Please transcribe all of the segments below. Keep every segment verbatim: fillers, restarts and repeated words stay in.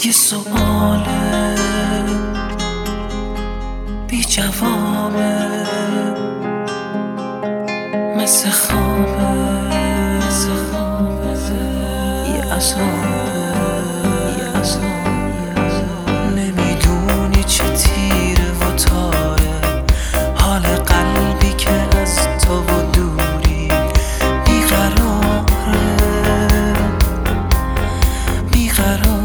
یه سؤاله بی جوابه، مثل خوابه، مثل خوابه، یه عذابه، یه عذابه. نمیدونی چه تیره و تاره حال قلبی که از تو و دوری بیقراره، بیقراره.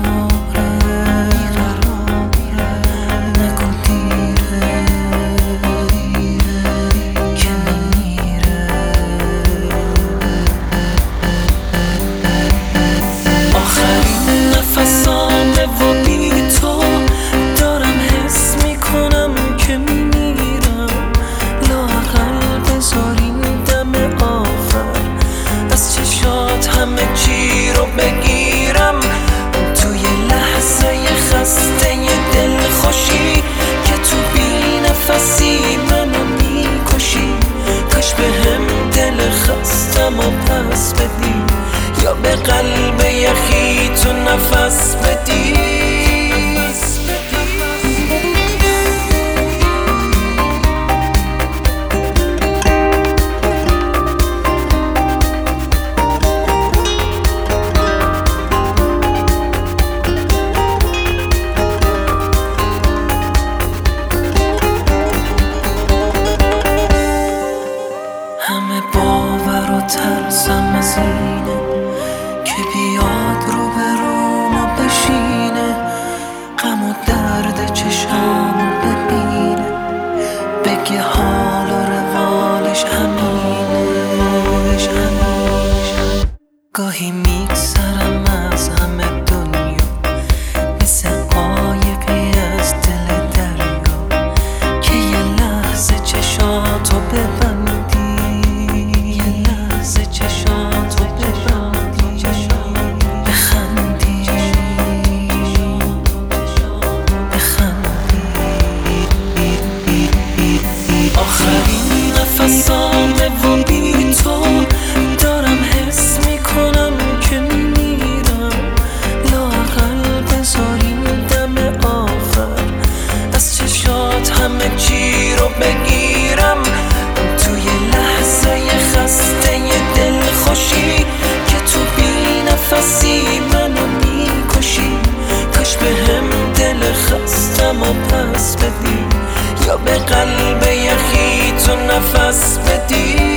همه چی رو بگیرم توی لحظه خسته دل خوشی که تو بی نفسی منو میکشی. کاش به هم دل خستم و پس بدی یا به قلب یخی تو نفس بدی. همه باور و ترسم از اینه که بیاد رو به رومو بشینه، غم و درد چشمو ببینه، بگه حال و روالش همینه. گاهی میگذرم از همه دنیا مثل قایقی از دل دریا که یه لحظه چشاتو ببندی، آخرین نفسامه و بی تو دارم حس میکنم که میمیرم. لااقل بذار این دم آخر از چشات همه چی رو بگیرم توی لحظه خسته دل خوشی که تو بی نفسی منو میکشی. کاش به هم دل خستم و پس بدی یا به قلب یخی تو نفس بدی.